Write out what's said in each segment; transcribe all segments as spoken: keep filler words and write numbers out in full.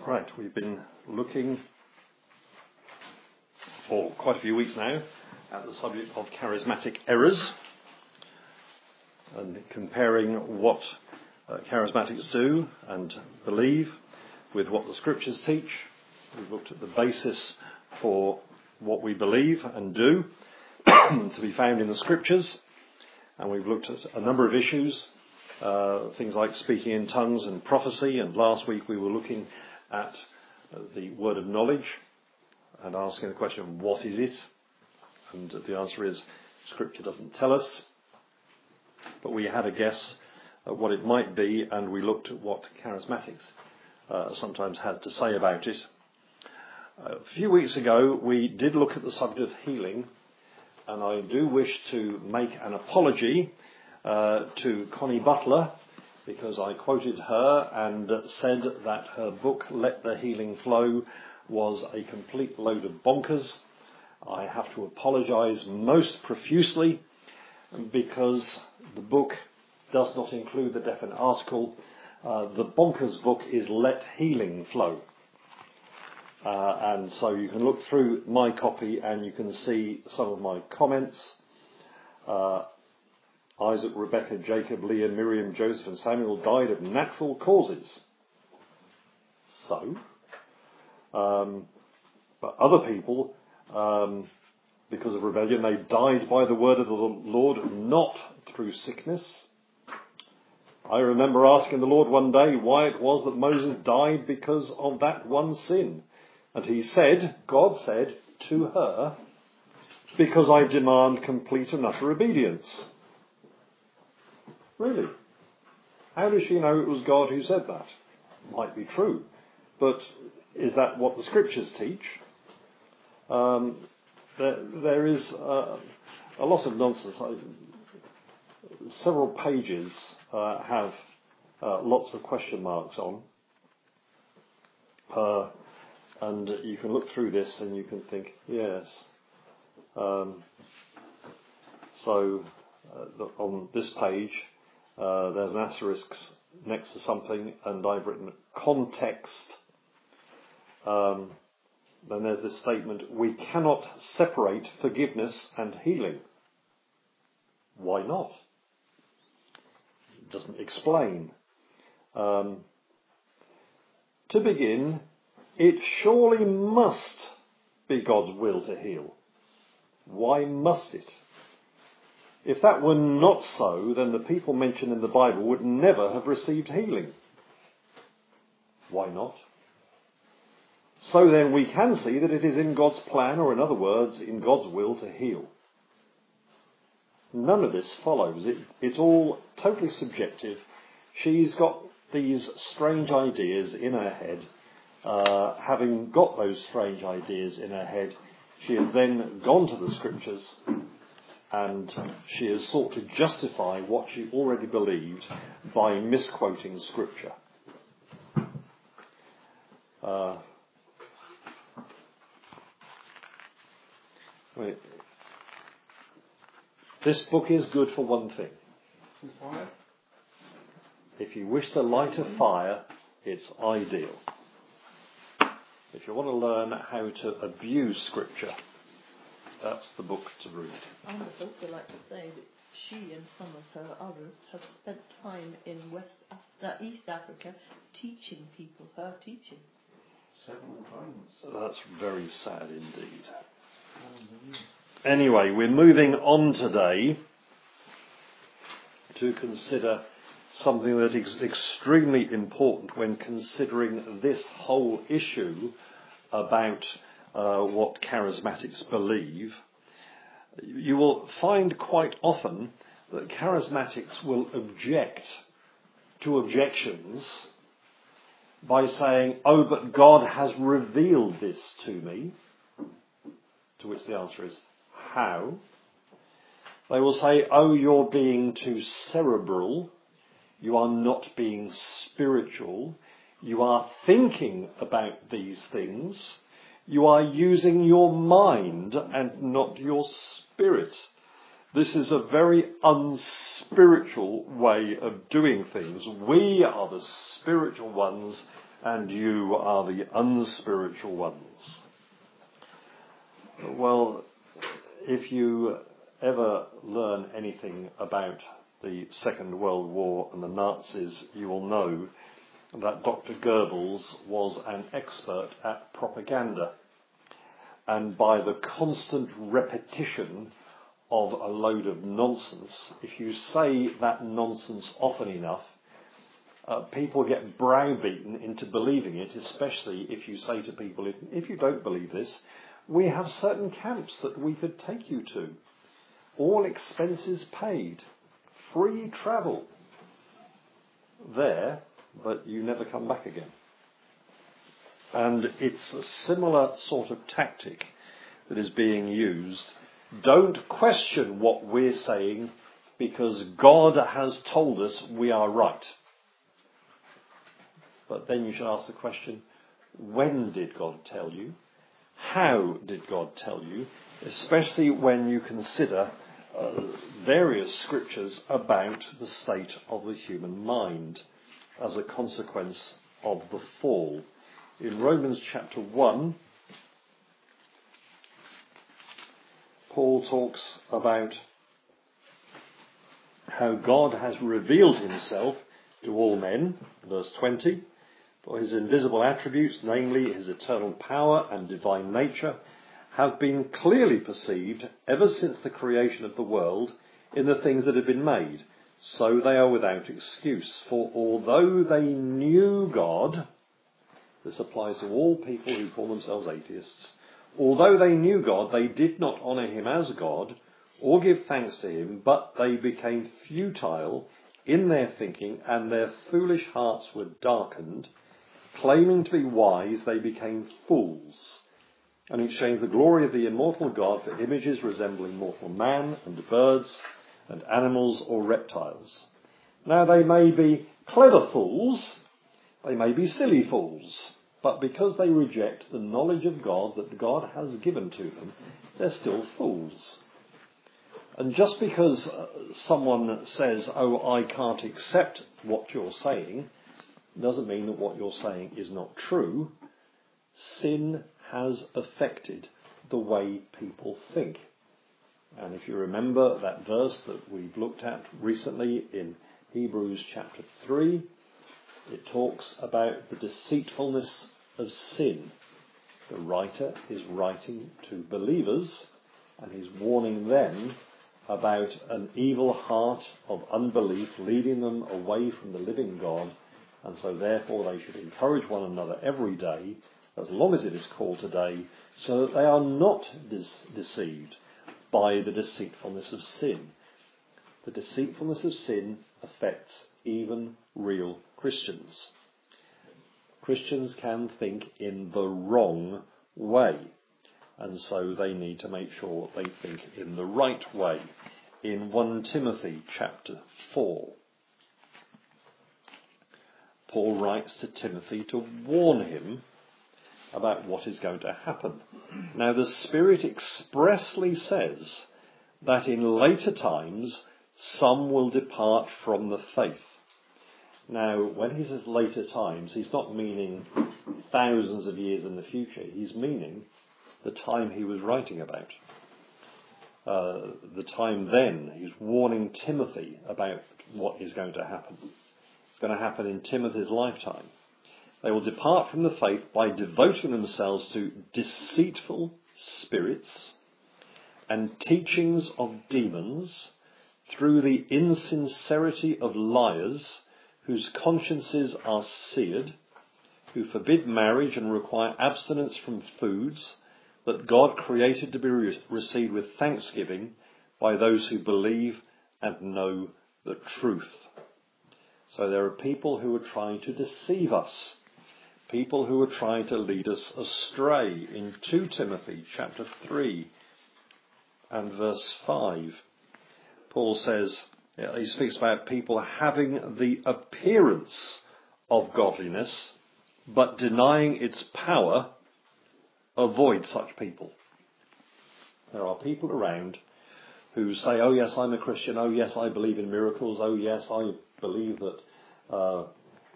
Right, we've been looking for quite a few weeks now at the subject of charismatic errors and comparing what uh, charismatics do and believe with what the scriptures teach. We've looked at the basis for what we believe and do to be found in the scriptures, and we've looked at a number of issues, uh, things like speaking in tongues and prophecy, and last week we were looking at uh, the word of knowledge and asking the question, what is it? And the answer is, scripture doesn't tell us, but we had a guess at what it might be, and we looked at what charismatics uh, sometimes had to say about it. A few weeks ago we did look at the subject of healing, and I do wish to make an apology uh, to Connie Butler, because I quoted her and said that her book, Let the Healing Flow, was a complete load of bonkers. I have to apologise most profusely because the book does not include the definite article. Uh, the bonkers book is Let Healing Flow. Uh, and so you can look through my copy and you can see some of my comments. Uh, Isaac, Rebecca, Jacob, Leah, Miriam, Joseph and Samuel died of natural causes. So, um, but other people, um, because of rebellion, they died by the word of the Lord, not through sickness. I remember asking the Lord one day why it was that Moses died because of that one sin. And he said, God said to her, because I demand complete and utter obedience. Really? How does she know it was God who said that? Might be true. But is that what the scriptures teach? Um, there, there is uh, a lot of nonsense. I, several pages uh, have uh, lots of question marks on. Uh, and you can look through this and you can think, yes. Um, so uh, on this page, Uh, there's an asterisk next to something, and I've written context. Um, then there's this statement, we cannot separate forgiveness and healing. Why not? It doesn't explain. Um, to begin, it surely must be God's will to heal. Why must it? If that were not so, then the people mentioned in the Bible would never have received healing. Why not? So then we can see that it is in God's plan, or in other words, in God's will to heal. None of this follows. It, it's all totally subjective. She's got these strange ideas in her head. Uh, having got those strange ideas in her head, she has then gone to the scriptures and she has sought to justify what she already believed by misquoting scripture. Uh, wait. This book is good for one thing. If you wish to light a fire, it's ideal. If you want to learn how to abuse scripture, that's the book to read. I would also like to say that she and some of her others have spent time in West Af- East Africa teaching people her teaching. Several times. That's very sad indeed. Anyway, we're moving on today to consider something that is extremely important when considering this whole issue about Uh, what charismatics believe. You will find quite often that charismatics will object to objections by saying, oh, but God has revealed this to me. To which the answer is, how? They will say, oh, you're being too cerebral. You are not being spiritual. You are thinking about these things. You are using your mind and not your spirit. This is a very unspiritual way of doing things. We are the spiritual ones and you are the unspiritual ones. Well, if you ever learn anything about the Second World War and the Nazis, you will know that Doctor Goebbels was an expert at propaganda. And by the constant repetition of a load of nonsense, if you say that nonsense often enough, uh, people get browbeaten into believing it, especially if you say to people, if, if you don't believe this, we have certain camps that we could take you to. All expenses paid. Free travel. There, but you never come back again. And it's a similar sort of tactic that is being used. Don't question what we're saying because God has told us we are right. But then you should ask the question, when did God tell you? How did God tell you? Especially when you consider uh, various scriptures about the state of the human mind as a consequence of the fall. In Romans chapter one, Paul talks about how God has revealed himself to all men, verse twenty, for his invisible attributes, namely his eternal power and divine nature, have been clearly perceived ever since the creation of the world in the things that have been made. So they are without excuse. For although they knew God, this applies to all people who call themselves atheists, although they knew God, they did not honour him as God or give thanks to him, but they became futile in their thinking, and their foolish hearts were darkened. Claiming to be wise, they became fools, and exchanged the glory of the immortal God for images resembling mortal man and birds and animals or reptiles. Now they may be clever fools, they may be silly fools, but because they reject the knowledge of God that God has given to them, they're still fools. And just because uh, someone says, oh, I can't accept what you're saying, doesn't mean that what you're saying is not true. Sin has affected the way people think. And if you remember that verse that we've looked at recently in Hebrews chapter three, it talks about the deceitfulness of sin. The writer is writing to believers, and he's warning them about an evil heart of unbelief leading them away from the living God, and so therefore they should encourage one another every day, as long as it is called today, so that they are not dis- deceived by the deceitfulness of sin. The deceitfulness of sin affects even real Christians. Christians can think in the wrong way, and so they need to make sure they think in the right way. In First Timothy chapter four, Paul writes to Timothy to warn him about what is going to happen. Now, the Spirit expressly says that in later times some will depart from the faith. Now, when he says later times, he's not meaning thousands of years in the future. He's meaning the time he was writing about. Uh, the time then, he's warning Timothy about what is going to happen. It's going to happen in Timothy's lifetime. They will depart from the faith by devoting themselves to deceitful spirits and teachings of demons through the insincerity of liars whose consciences are seared, who forbid marriage and require abstinence from foods that God created to be re- received with thanksgiving by those who believe and know the truth. So there are people who are trying to deceive us, people who are trying to lead us astray. In Second Timothy chapter three and verse five, Paul says, he speaks about people having the appearance of godliness, but denying its power. Avoid such people. There are people around who say, oh yes, I'm a Christian, oh yes, I believe in miracles, oh yes, I believe that uh,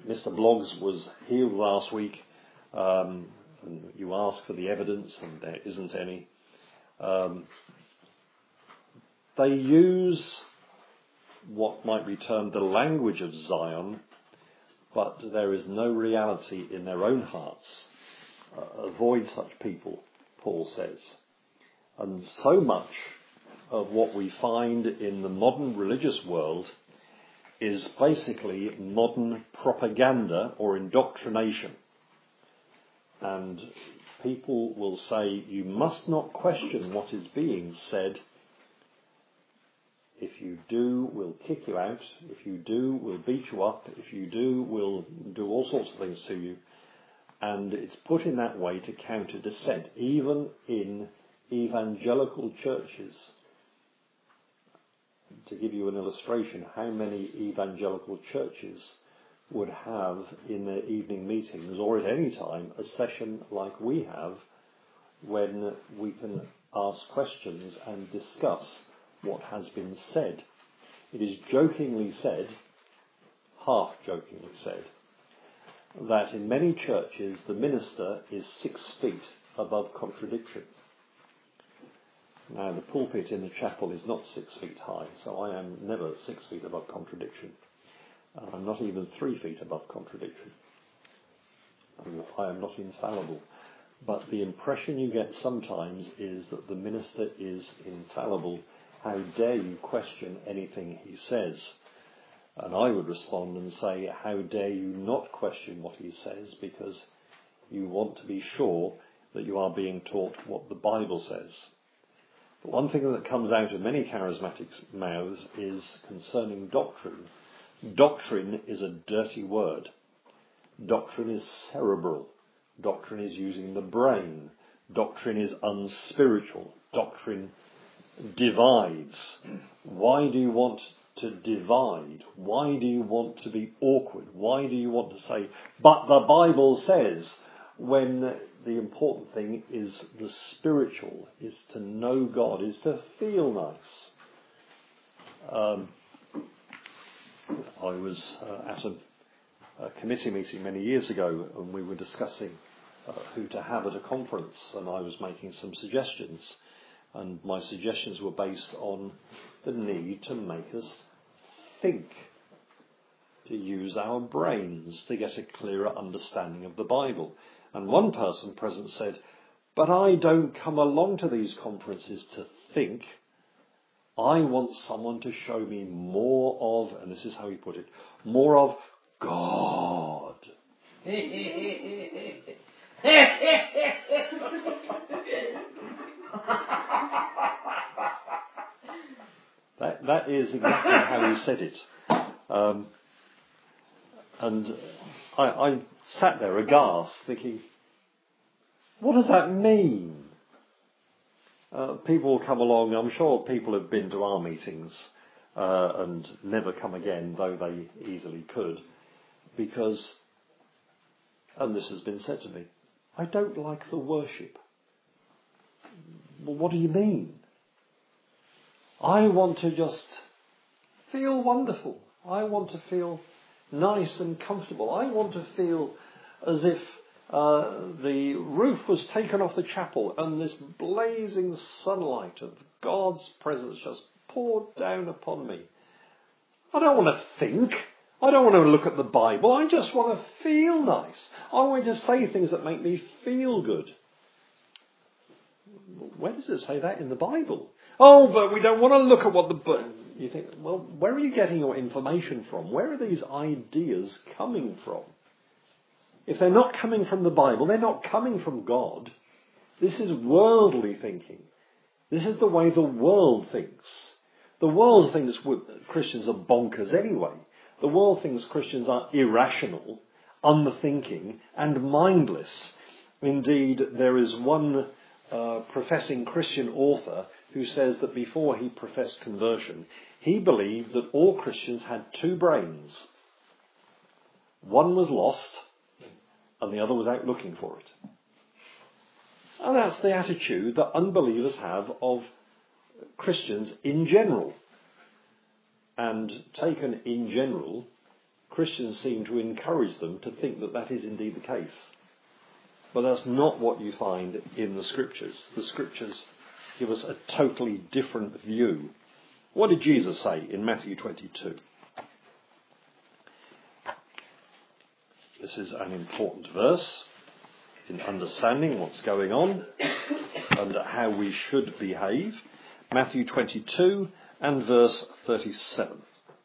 Mister Bloggs was healed last week, um, and you ask for the evidence, and there isn't any. Um, they use what might be termed the language of Zion, but there is no reality in their own hearts. Uh, avoid such people, Paul says. And so much of what we find in the modern religious world is basically modern propaganda or indoctrination. And people will say, you must not question what is being said. If you do, we'll kick you out. If you do, we'll beat you up. If you do, we'll do all sorts of things to you. And it's put in that way to counter dissent, even in evangelical churches. To give you an illustration, how many evangelical churches would have in their evening meetings, or at any time, a session like we have, when we can ask questions and discuss what has been said. It is jokingly said, half jokingly said, that in many churches the minister is six feet above contradiction. Now the pulpit in the chapel is not six feet high, so I am never six feet above contradiction. I'm not even three feet above contradiction. I am not infallible. But the impression you get sometimes is that the minister is infallible. How dare you question anything he says? And I would respond and say, how dare you not question what he says, because you want to be sure that you are being taught what the Bible says. But one thing that comes out of many charismatics' mouths is concerning doctrine. Doctrine is a dirty word. Doctrine is cerebral. Doctrine is using the brain. Doctrine is unspiritual. Doctrine divides. Why do you want to divide? Why do you want to be awkward? Why do you want to say, but the Bible says, when the important thing is the spiritual, is to know God, is to feel nice. Um, I was uh, at a, a committee meeting many years ago, and we were discussing uh, who to have at a conference, and I was making some suggestions. And my suggestions were based on the need to make us think, to use our brains to get a clearer understanding of the Bible. And one person present said, but I don't come along to these conferences to think. I want someone to show me more of, and this is how he put it, more of God. That, that is exactly how he said it. Um, and I, I sat there aghast, thinking, what does that mean? Uh, people will come along, I'm sure people have been to our meetings uh, and never come again, though they easily could, because, and this has been said to me, I don't like the worship. Well, what do you mean? I want to just feel wonderful. I want to feel nice and comfortable. I want to feel as if uh, the roof was taken off the chapel and this blazing sunlight of God's presence just poured down upon me. I don't want to think. I don't want to look at the Bible. I just want to feel nice. I want to say things that make me feel good. Where does it say that in the Bible? Oh, but we don't want to look at what the... But you think, well, where are you getting your information from? Where are these ideas coming from? If they're not coming from the Bible, they're not coming from God. This is worldly thinking. This is the way the world thinks. The world thinks Christians are bonkers anyway. The world thinks Christians are irrational, unthinking, and mindless. Indeed, there is one uh, professing Christian author who says that before he professed conversion, he believed that all Christians had two brains. One was lost, and the other was out looking for it. And that's the attitude that unbelievers have of Christians in general. And taken in general, Christians seem to encourage them to think that that is indeed the case. But that's not what you find in the Scriptures. The Scriptures give us a totally different view. What did Jesus say in Matthew twenty-two? This is an important verse in understanding what's going on and how we should behave. Matthew twenty-two and verse thirty-seven.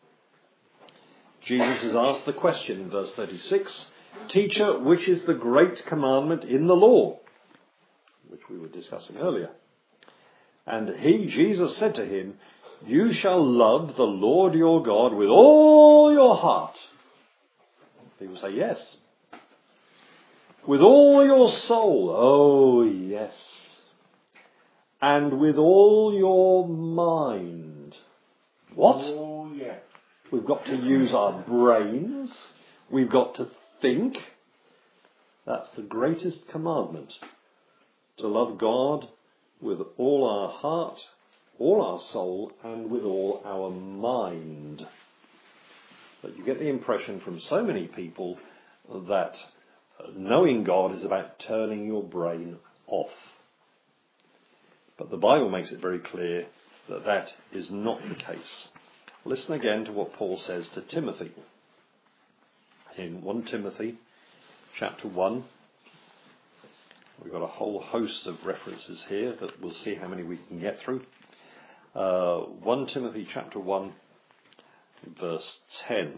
Jesus is asked the question in verse thirty-six, "Teacher, which is the great commandment in the law?" Which we were discussing earlier. And he, Jesus, said to him, "You shall love the Lord your God with all your heart." People say yes. "With all your soul." Oh, yes. "And with all your mind." What? Oh, yeah. We've got to use our brains. We've got to think. That's the greatest commandment. To love God with all our heart, all our soul, and with all our mind. But you get the impression from so many people that knowing God is about turning your brain off. But the Bible makes it very clear that that is not the case. Listen again to what Paul says to Timothy. In First Timothy chapter one, we've got a whole host of references here, but we'll see how many we can get through. Uh, First Timothy chapter one, verse ten.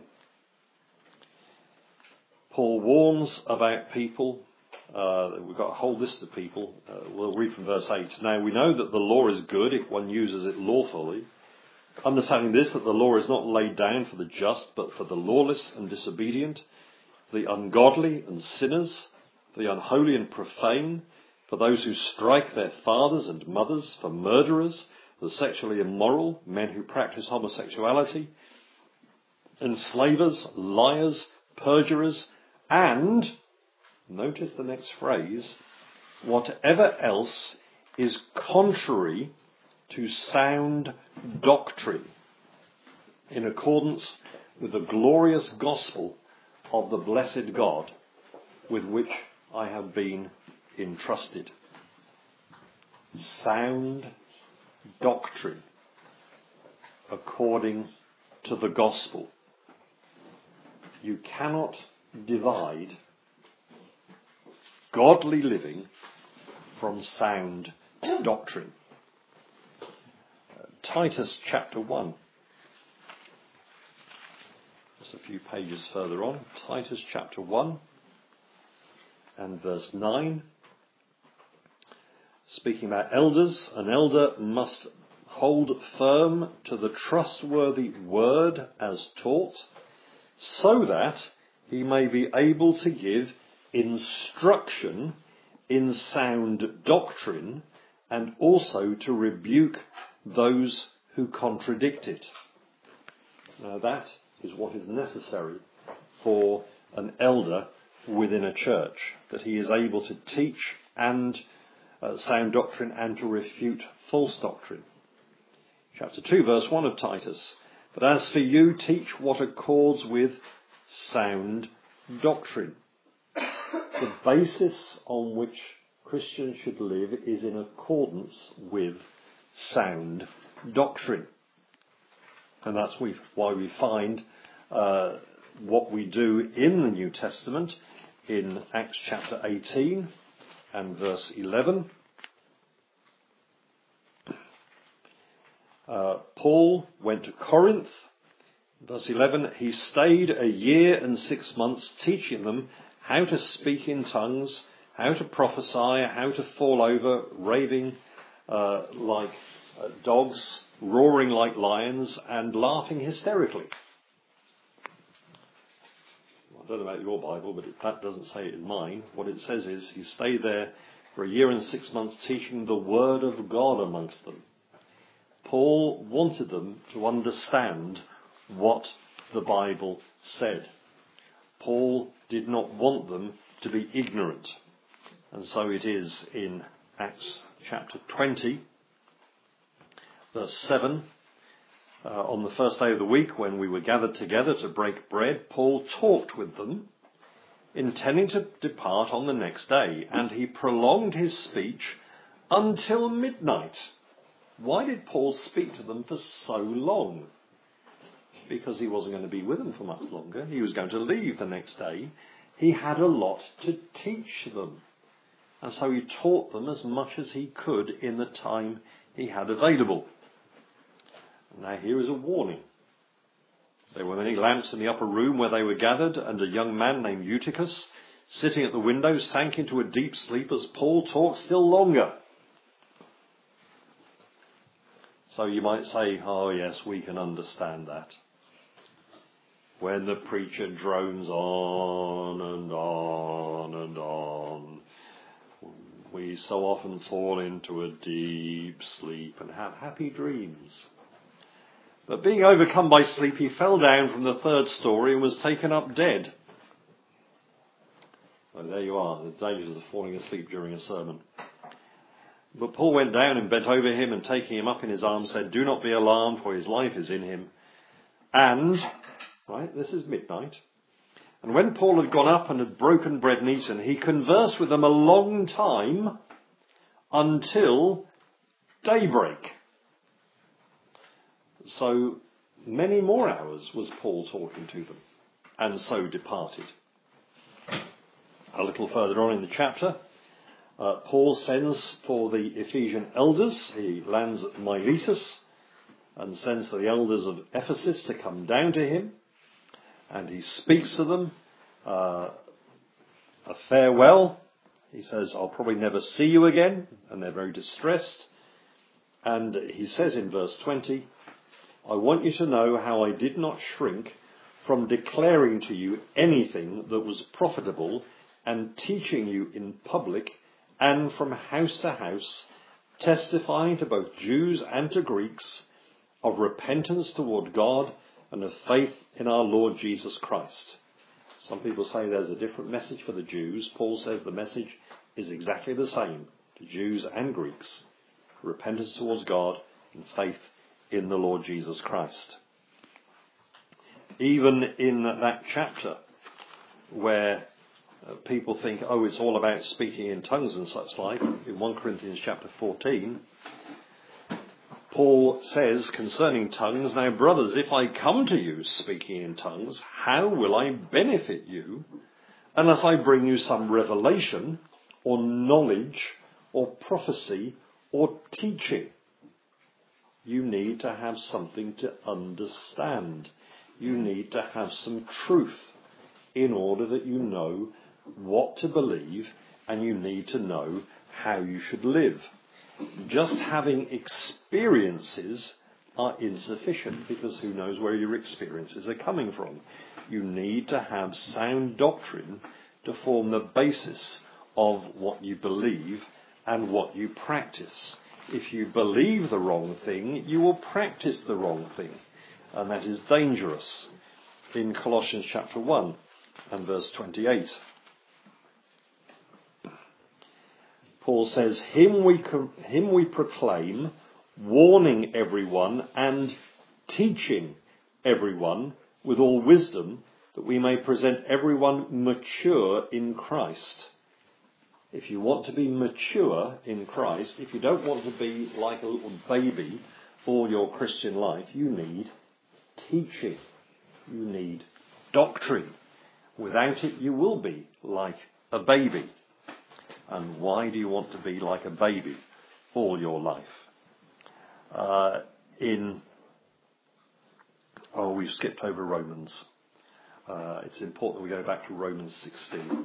Paul warns about people. Uh, we've got a whole list of people. Uh, we'll read from verse eight. "Now we know that the law is good if one uses it lawfully. Understanding this, that the law is not laid down for the just, but for the lawless and disobedient, the ungodly and sinners, for the unholy and profane, for those who strike their fathers and mothers, for murderers, the sexually immoral, men who practice homosexuality, enslavers, liars, perjurers, and," notice the next phrase, "whatever else is contrary to sound doctrine, in accordance with the glorious gospel of the blessed God, with which I have been entrusted." Sound doctrine according to the gospel. You cannot divide godly living from sound doctrine. Uh, Titus chapter one. Just a few pages further on. Titus chapter one and verse nine. Speaking about elders, "An elder must hold firm to the trustworthy word as taught, so that he may be able to give instruction in sound doctrine, and also to rebuke those who contradict it." Now that is what is necessary for an elder within a church, that he is able to teach and uh, sound doctrine and to refute false doctrine. Chapter two, verse one of Titus. "But as for you, teach what accords with sound doctrine." The basis on which Christians should live is in accordance with sound doctrine. And that's why we find uh, what we do in the New Testament in Acts chapter eighteen and verse eleven. Uh, Paul went to Corinth. Verse eleven, "He stayed a year and six months teaching them how to speak in tongues, how to prophesy, how to fall over, raving uh, like uh, dogs, roaring like lions, and laughing hysterically." I don't know about your Bible, but it, that doesn't say it in mine. What it says is he stayed there for a year and six months teaching the word of God amongst them. Paul wanted them to understand what the Bible said. Paul did not want them to be ignorant. And so it is in Acts chapter twenty, verse seven. Uh, on the first day of the week, when we were gathered together to break bread, Paul talked with them, intending to depart on the next day, and he prolonged his speech until midnight. Why did Paul speak to them for so long? Because he wasn't going to be with them for much longer. He was going to leave the next day. He had a lot to teach them. And so he taught them as much as he could in the time he had available. Now here is a warning. There were many lamps in the upper room where they were gathered, and a young man named Eutychus, sitting at the window, sank into a deep sleep as Paul talked still longer. So you might say, oh yes, we can understand that. When the preacher drones on and on and on, we so often fall into a deep sleep and have happy dreams. But being overcome by sleep, he fell down from the third story and was taken up dead. Well, there you are, the dangers of falling asleep during a sermon. But Paul went down and bent over him, and taking him up in his arms said, "Do not be alarmed, for his life is in him." And, right, this is midnight. And when Paul had gone up and had broken bread and eaten, he conversed with them a long time until daybreak. So many more hours was Paul talking to them, and so departed. A little further on in the chapter, uh, Paul sends for the Ephesian elders. He lands at Miletus and sends for the elders of Ephesus to come down to him, and he speaks to them uh, a farewell. He says, "I'll probably never see you again," and they're very distressed. And he says in verse twenty, "I want you to know how I did not shrink from declaring to you anything that was profitable and teaching you in public and from house to house, testifying to both Jews and to Greeks of repentance toward God and of faith in our Lord Jesus Christ." Some people say there's a different message for the Jews. Paul says the message is exactly the same to Jews and Greeks. Repentance towards God and faith in the Lord Jesus Christ. Even in that chapter where uh, people think, oh, it's all about speaking in tongues and such like, in First Corinthians chapter fourteen, Paul says concerning tongues, "Now, brothers, if I come to you speaking in tongues, how will I benefit you unless I bring you some revelation or knowledge or prophecy or teaching?" You need to have something to understand. You need to have some truth in order that you know what to believe, and you need to know how you should live. Just having experiences are insufficient, because who knows where your experiences are coming from. You need to have sound doctrine to form the basis of what you believe and what you practice. If you believe the wrong thing, you will practice the wrong thing. And that is dangerous. In Colossians chapter one and verse twenty-eight, Paul says, him we, him we proclaim, warning everyone and teaching everyone with all wisdom, that we may present everyone mature in Christ. If you want to be mature in Christ, if you don't want to be like a little baby all your Christian life, you need teaching. You need doctrine. Without it, you will be like a baby. And why do you want to be like a baby all your life? Uh, in, oh, we've skipped over Romans. Uh, it's important we go back to Romans sixteen.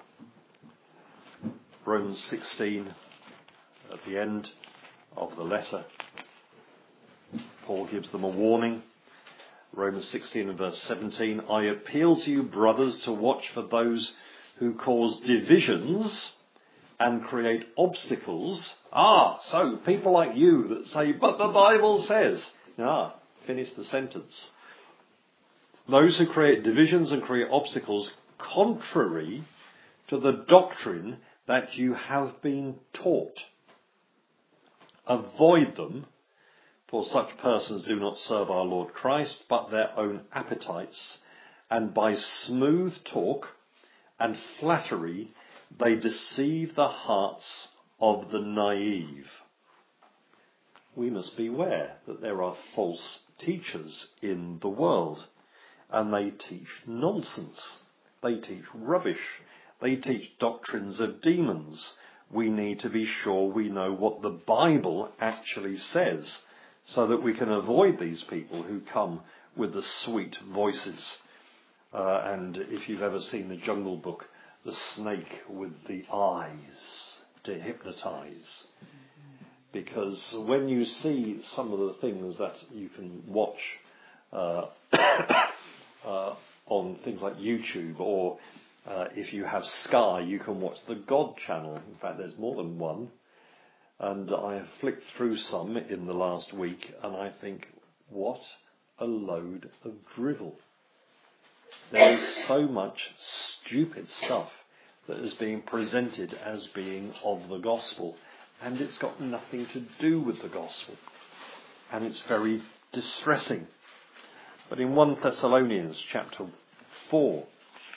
Romans sixteen, at the end of the letter, Paul gives them a warning. Romans sixteen and verse seventeen, I appeal to you, brothers, to watch for those who cause divisions and create obstacles. Ah, so people like you that say, but the Bible says. Ah, finish the sentence. Those who create divisions and create obstacles contrary to the doctrine that you have been taught. Avoid them, For such persons do not serve our Lord Christ, but their own appetites, and by smooth talk and flattery they deceive the hearts of the naive. We must beware that there are false teachers in the world, and they teach nonsense. They teach rubbish. They teach doctrines of demons. We need to be sure we know what the Bible actually says, so that we can avoid these people who come with the sweet voices. Uh, and if you've ever seen The Jungle Book, the snake with the eyes to hypnotize. Because when you see some of the things that you can watch uh, uh, on things like YouTube, or uh, if you have Sky, you can watch the God channel. In fact, there's more than one. And I have flicked through some in the last week, and I think, what a load of drivel. There is so much stupid stuff that is being presented as being of the gospel, and it's got nothing to do with the gospel. And it's very distressing. But in First Thessalonians chapter four,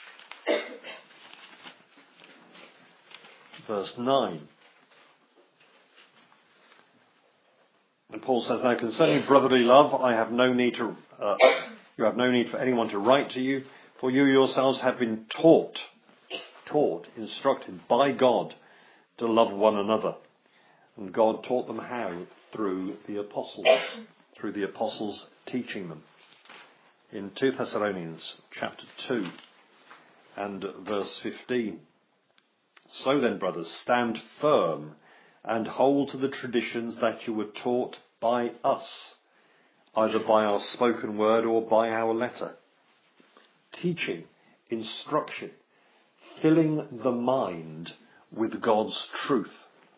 verse nine, and Paul says, "Now concerning brotherly love, I have no need to, uh, you have no need for anyone to write to you, for you yourselves have been taught, taught, instructed by God to love one another." And God taught them how? Through the apostles, through the apostles teaching them. In Second Thessalonians chapter two and verse fifteen, "So then, brothers, stand firm and hold to the traditions that you were taught by us, either by our spoken word or by our letter." Teaching, instruction, filling the mind with God's truth.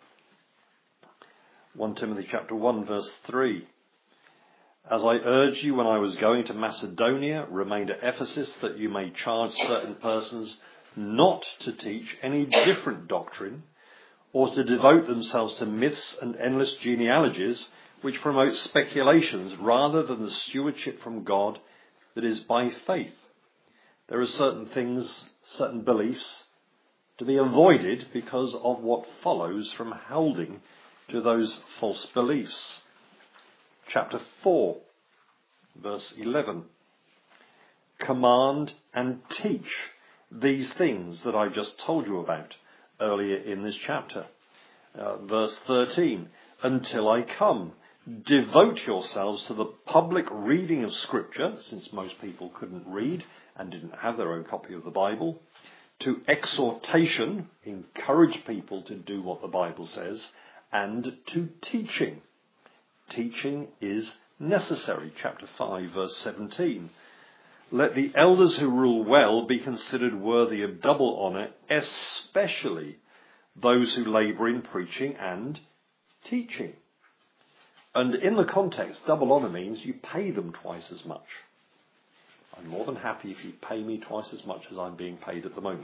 First Timothy chapter one verse three. "As I urged you when I was going to Macedonia, remain at Ephesus, that you may charge certain persons not to teach any different doctrine, or to devote themselves to myths and endless genealogies, which promote speculations rather than the stewardship from God that is by faith." There are certain things, certain beliefs, to be avoided because of what follows from holding to those false beliefs. Chapter four, verse eleven. "Command and teach these things that I just told you about earlier in this chapter." Uh, verse thirteen. "Until I come, devote yourselves to the public reading of Scripture," since most people couldn't read and didn't have their own copy of the Bible, "to exhortation," encourage people to do what the Bible says, and to teaching. Teaching is necessary. Chapter five, verse seventeen. "Let the elders who rule well be considered worthy of double honour, especially those who labour in preaching and teaching." And in the context, double honour means you pay them twice as much. I'm more than happy if you pay me twice as much as I'm being paid at the moment.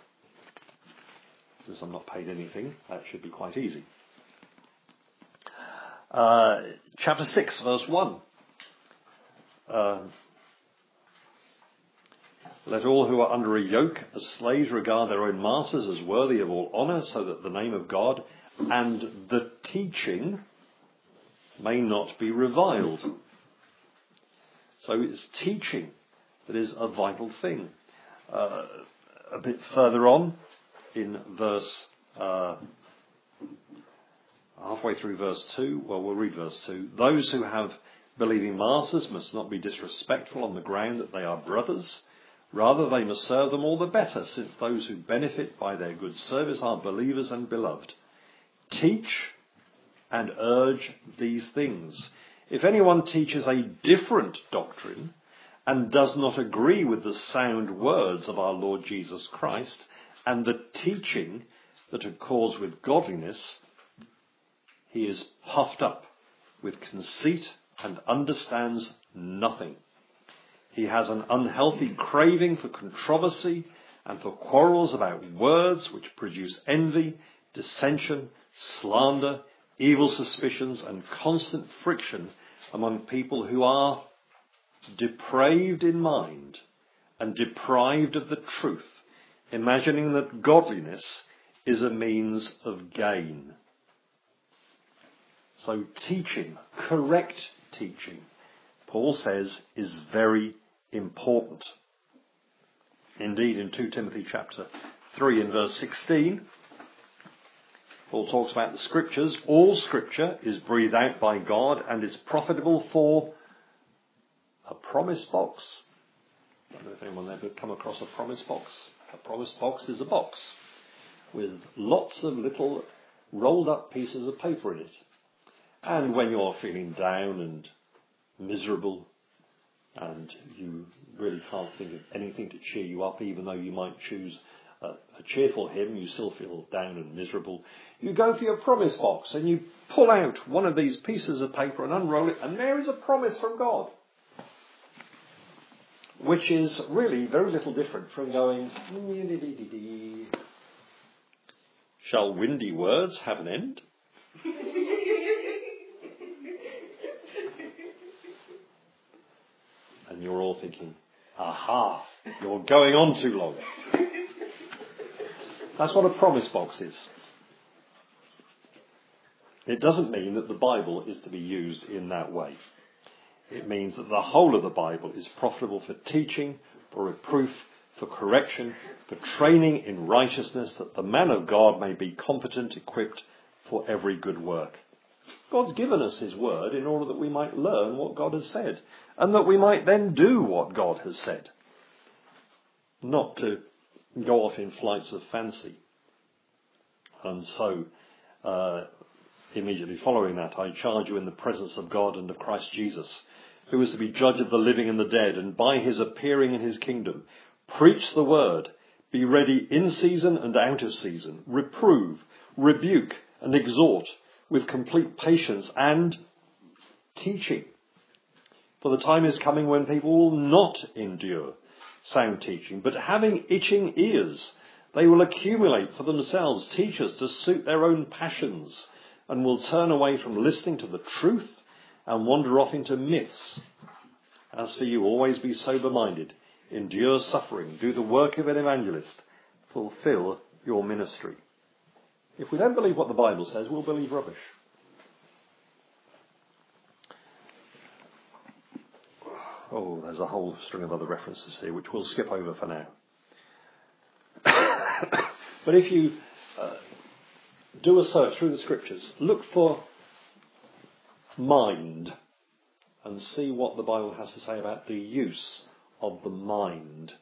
Since I'm not paid anything, that should be quite easy. Uh, chapter six, verse one. Uh, "Let all who are under a yoke as slaves regard their own masters as worthy of all honour, so that the name of God and the teaching may not be reviled." So it's teaching that is a vital thing. Uh, a bit further on, in verse, uh, halfway through verse two, well, we'll read verse two. "Those who have believing masters must not be disrespectful on the ground that they are brothers. Rather, they must serve them all the better, since those who benefit by their good service are believers and beloved. Teach and urge these things. If anyone teaches a different doctrine and does not agree with the sound words of our Lord Jesus Christ and the teaching that accords with godliness, he is puffed up with conceit and understands nothing. He has an unhealthy craving for controversy and for quarrels about words which produce envy, dissension, slander, evil suspicions, and constant friction among people who are depraved in mind and deprived of the truth, imagining that godliness is a means of gain. So teaching, correct teaching, Paul says, is very important. Indeed, in Second Timothy chapter three and verse sixteen, Paul talks about the scriptures. All scripture is breathed out by God and is profitable for a promise box. I don't know if anyone ever come across a promise box. A promise box is a box with lots of little rolled up pieces of paper in it. And when you're feeling down and miserable and you really can't think of anything to cheer you up, even though you might choose a, a cheerful hymn, you still feel down and miserable, you go for your promise box and you pull out one of these pieces of paper and unroll it, and there is a promise from God, which is really very little different from going, shall windy words have an end? And you're all thinking, aha, you're going on too long. That's what a promise box is. It doesn't mean that the Bible is to be used in that way. It means that the whole of the Bible is profitable for teaching, for reproof, for correction, for training in righteousness, that the man of God may be competent, equipped for every good work. God's given us his word in order that we might learn what God has said, and that we might then do what God has said. Not to go off in flights of fancy. And so, uh, immediately following that, I charge you in the presence of God and of Christ Jesus, who is to be judge of the living and the dead, and by his appearing in his kingdom, preach the word, be ready in season and out of season, reprove, rebuke, and exhort with complete patience and teaching. For the time is coming when people will not endure sound teaching, but having itching ears, they will accumulate for themselves teachers to suit their own passions, and will turn away from listening to the truth and wander off into myths. As for you, always be sober-minded, endure suffering, do the work of an evangelist, fulfill your ministry. If we don't believe what the Bible says, we'll believe rubbish. Oh, there's a whole string of other references here, which we'll skip over for now. But if you uh, do a search through the scriptures, look for mind and see what the Bible has to say about the use of the mind.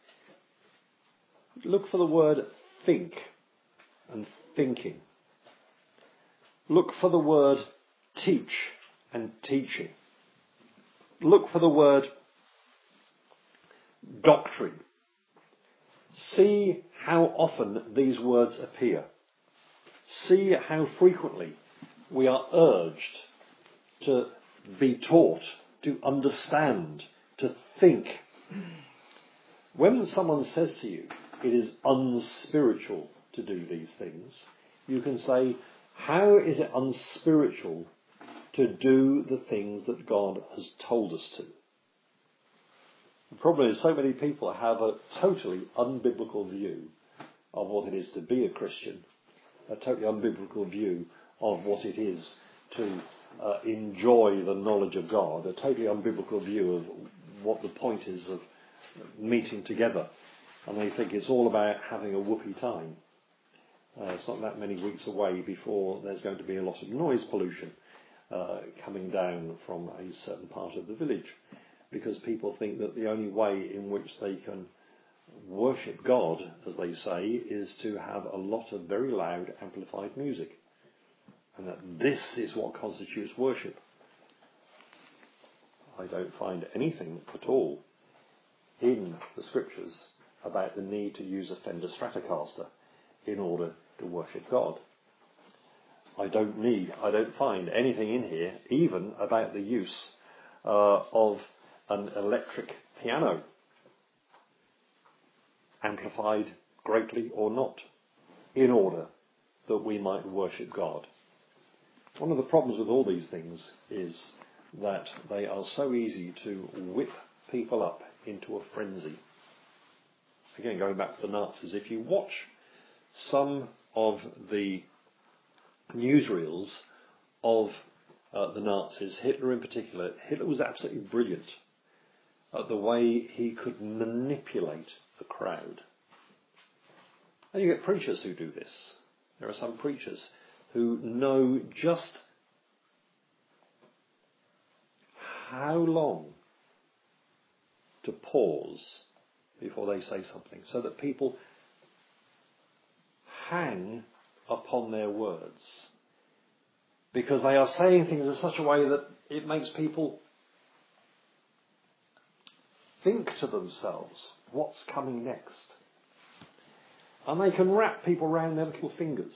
Look for the word think and thinking. Look for the word teach and teaching. Look for the word doctrine. See how often these words appear. See how frequently we are urged to be taught, to understand, to think. When someone says to you, it is unspiritual to do these things, you can say, how is it unspiritual to do the things that God has told us to? The problem is so many people have a totally unbiblical view of what it is to be a Christian, a totally unbiblical view of what it is to uh, enjoy the knowledge of God, a totally unbiblical view of what the point is of meeting together. And they think it's all about having a whoopee time. Uh, it's not that many weeks away before there's going to be a lot of noise pollution uh, coming down from a certain part of the village, because people think that the only way in which they can worship God, as they say, is to have a lot of very loud amplified music, and that this is what constitutes worship. I don't find anything at all in the scriptures about the need to use a Fender Stratocaster in order to worship God. I don't need, I don't find anything in here even about the use uh, of an electric piano, amplified greatly or not, in order that we might worship God. One of the problems with all these things is that they are so easy to whip people up into a frenzy. Again, going back to the Nazis, if you watch some of the newsreels of uh, the Nazis, Hitler in particular, Hitler was absolutely brilliant at the way he could manipulate the crowd. And you get preachers who do this. There are some preachers who know just how long to pause before they say something, so that people hang upon their words, because they are saying things in such a way that it makes people think to themselves what's coming next. And they can wrap people around their little fingers.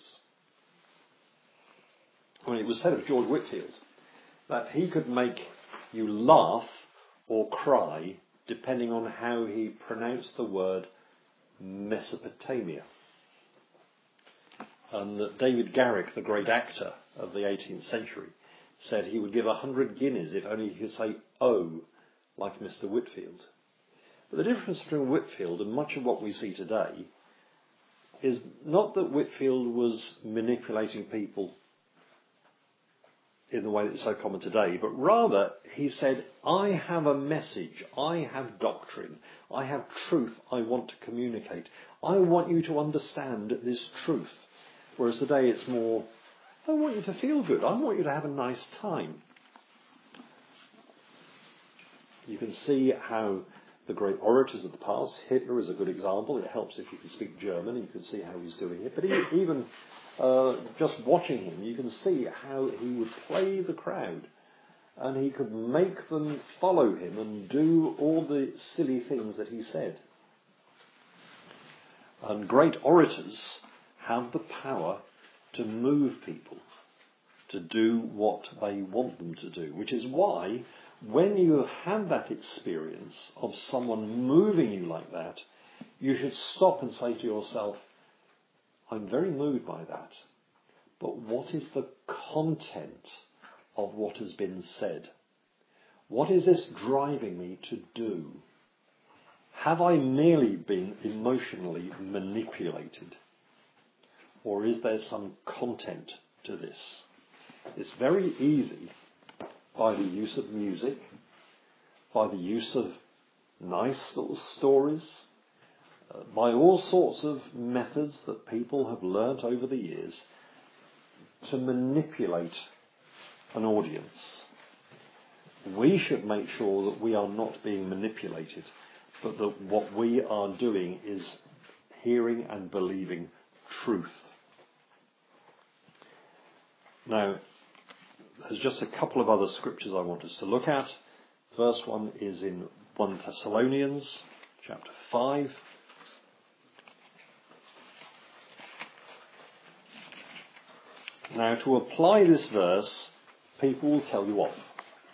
I mean, it was said of George Whitefield that he could make you laugh or cry depending on how he pronounced the word Mesopotamia. And that David Garrick, the great actor of the eighteenth century, said he would give a hundred guineas if only he could say "oh" like Mister Whitefield. But the difference between Whitefield and much of what we see today is not that Whitefield was manipulating people in the way that's so common today, but rather he said, I have a message, I have doctrine, I have truth I want to communicate. I want you to understand this truth. Whereas today it's more, I want you to feel good, I want you to have a nice time. You can see how the great orators of the past, Hitler is a good example, it helps if you can speak German, you can see how he's doing it, but he, even uh, just watching him, you can see how he would play the crowd, and he could make them follow him and do all the silly things that he said. And great orators have the power to move people to do what they want them to do, which is why when you have had that experience of someone moving you like that, you should stop and say to yourself, I'm very moved by that, but what is the content of what has been said? What is this driving me to do? Have I merely been emotionally manipulated? Or is there some content to this? It's very easy, by the use of music, by the use of nice little stories, uh, by all sorts of methods that people have learnt over the years, to manipulate an audience. We should make sure that we are not being manipulated, but that what we are doing is hearing and believing truth. Now, there's just a couple of other scriptures I want us to look at. The first one is in First Thessalonians chapter five. Now, to apply this verse, people will tell you off.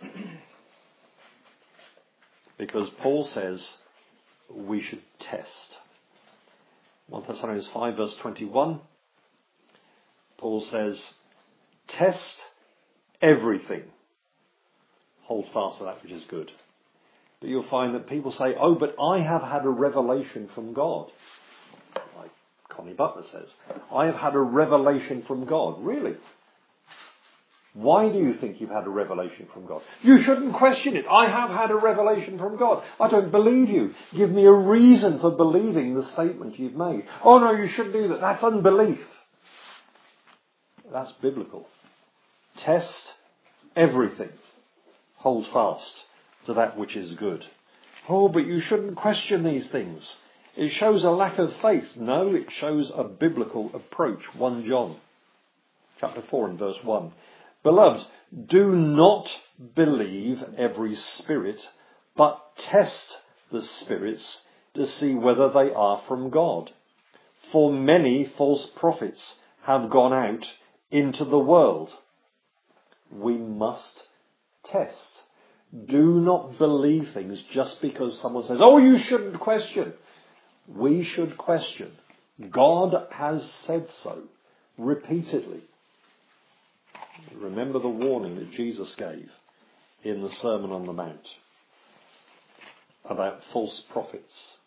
Because Paul says we should test. First Thessalonians five verse twenty-one, Paul says, test everything. Hold fast to that which is good. But you'll find that people say, oh, but I have had a revelation from God. Like Connie Butler says, I have had a revelation from God. Really? Why do you think you've had a revelation from God? You shouldn't question it. I have had a revelation from God. I don't believe you. Give me a reason for believing the statement you've made. Oh no, you shouldn't do that. That's unbelief. That's biblical. Test everything. Hold fast to that which is good. Oh, but you shouldn't question these things. It shows a lack of faith. No, it shows a biblical approach. First John chapter four and verse one. Beloved, do not believe every spirit, but test the spirits to see whether they are from God. For many false prophets have gone out into the world. We must test. Do not believe things just because someone says, oh, you shouldn't question. We should question. God has said so repeatedly. Remember the warning that Jesus gave in the Sermon on the Mount about false prophets.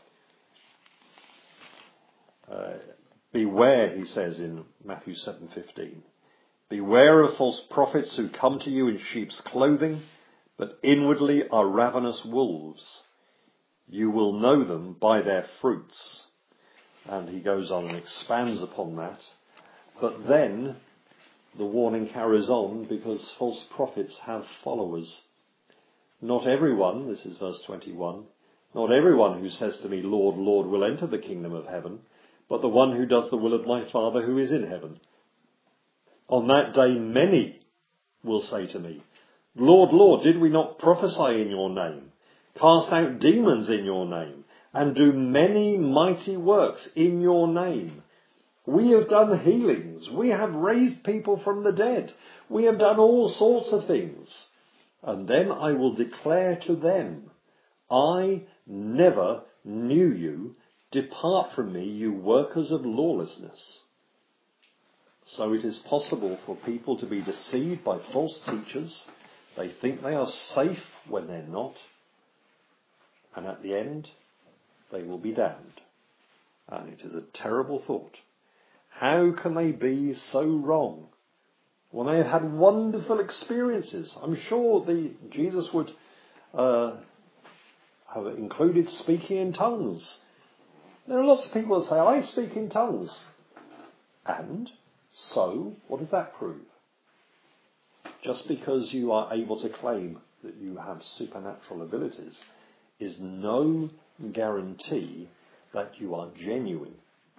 Uh, beware, he says in Matthew seven fifteen, beware of false prophets who come to you in sheep's clothing, but inwardly are ravenous wolves. You will know them by their fruits. And he goes on and expands upon that. But then the warning carries on, because false prophets have followers. Not everyone, this is verse twenty-one, not everyone who says to me, Lord, Lord, will enter the kingdom of heaven, but the one who does the will of my Father who is in heaven. On that day many will say to me, Lord, Lord, did we not prophesy in your name, cast out demons in your name, and do many mighty works in your name? We have done healings. We have raised people from the dead. We have done all sorts of things. And then I will declare to them, I never knew you. Depart from me, you workers of lawlessness. So it is possible for people to be deceived by false teachers. They think they are safe when they're not. And at the end, they will be damned. And it is a terrible thought. How can they be so wrong when they have had wonderful experiences? I'm sure the Jesus would uh, have included speaking in tongues. There are lots of people that say, I speak in tongues. And so, what does that prove? Just because you are able to claim that you have supernatural abilities is no guarantee that you are genuine.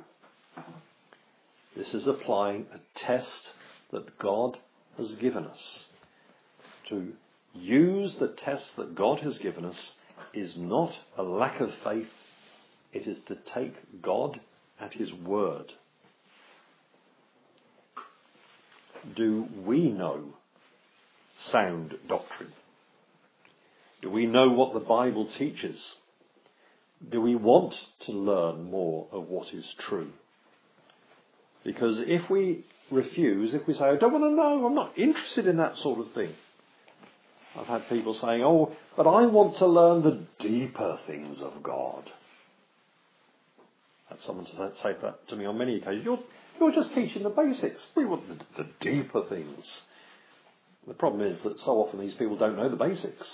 This is applying a test that God has given us. To use the test that God has given us is not a lack of faith. It is to take God at his word. Do we know sound doctrine? Do we know what the Bible teaches? Do we want to learn more of what is true? Because if we refuse, if we say, I don't want to know, I'm not interested in that sort of thing. I've had people saying, oh, but I want to learn the deeper things of God. I had someone to say that to me on many occasions. You're, you're just teaching the basics. We want the, the deeper things. The problem is that so often these people don't know the basics.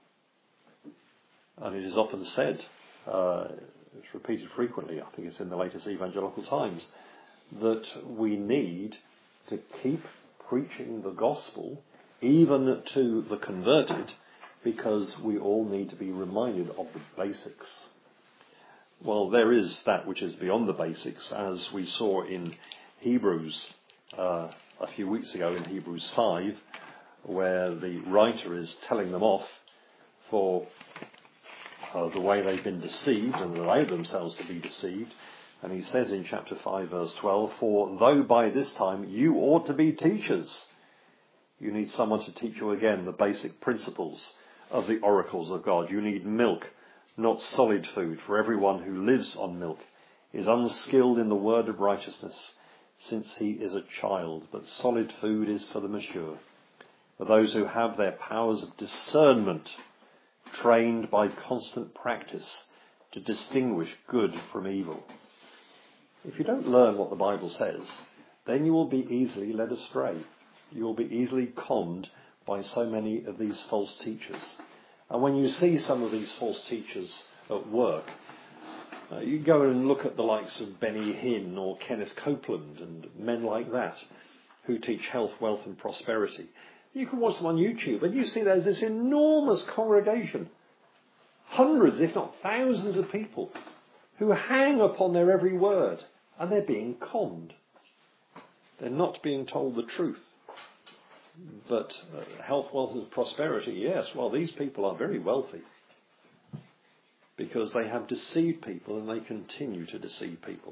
And it is often said, uh, it's repeated frequently, I think it's in the latest Evangelical Times, that we need to keep preaching the gospel even to the converted, because we all need to be reminded of the basics. Well, there is that which is beyond the basics, as we saw in Hebrews uh, a few weeks ago in Hebrews five, where the writer is telling them off for uh, the way they've been deceived and allow themselves to be deceived. And he says in chapter five, verse twelve, for though by this time you ought to be teachers, you need someone to teach you again the basic principles of the oracles of God. You need milk, not solid food, for everyone who lives on milk is unskilled in the word of righteousness, since he is a child, but solid food is for the mature, for those who have their powers of discernment trained by constant practice to distinguish good from evil. If you don't learn what the Bible says, then you will be easily led astray. You will be easily conned by so many of these false teachers. And when you see some of these false teachers at work, uh, you go and look at the likes of Benny Hinn or Kenneth Copeland and men like that who teach health, wealth and prosperity. You can watch them on YouTube and you see there's this enormous congregation, hundreds if not thousands of people who hang upon their every word, and they're being conned. They're not being told the truth. But uh, health, wealth and prosperity, yes, well, these people are very wealthy because they have deceived people and they continue to deceive people.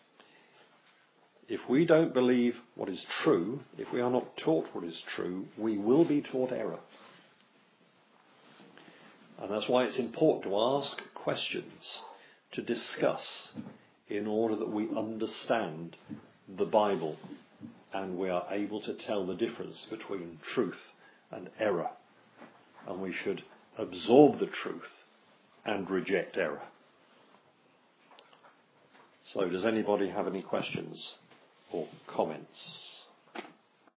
If we don't believe what is true, if we are not taught what is true, we will be taught error. And that's why it's important to ask questions, to discuss, in order that we understand the Bible and we are able to tell the difference between truth and error. and we should absorb the truth and reject error. So does anybody have any questions or comments?